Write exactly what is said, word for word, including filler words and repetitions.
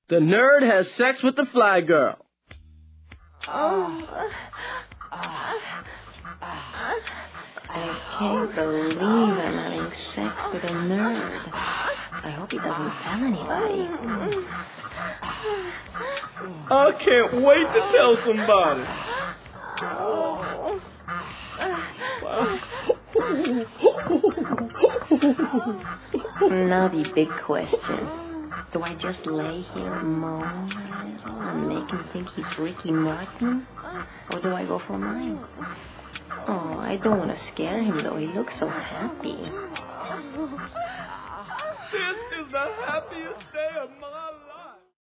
The nerd has sex with the fly girl. Oh. I can't believe I'm having sex with a nerd. I hope he doesn't tell anybody. I can't wait to tell somebody. Now the big question. Do I just lay here and moan a little and make him think he's Ricky Martin? Or do I go for mine? Oh, I don't want to scare him, though. He looks so happy. This is the happiest day of my life.